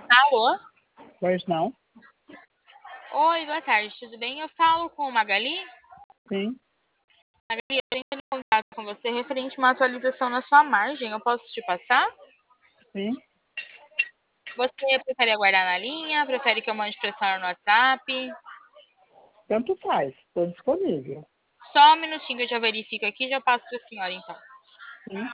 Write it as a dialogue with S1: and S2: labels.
S1: Alô?
S2: Pois não?
S1: Oi, boa tarde, tudo bem? Eu falo com o Magali.
S2: Sim,
S1: Magali, eu tenho em contato com você referente a uma atualização na sua margem. Eu posso te passar?
S2: sim.
S1: Você prefere aguardar na linha? Prefere que eu mande pra senhora no WhatsApp?
S2: Tanto faz. Estou disponível.
S1: Só um minutinho que eu já verifico aqui e já passo pra senhora, então.
S2: Sim.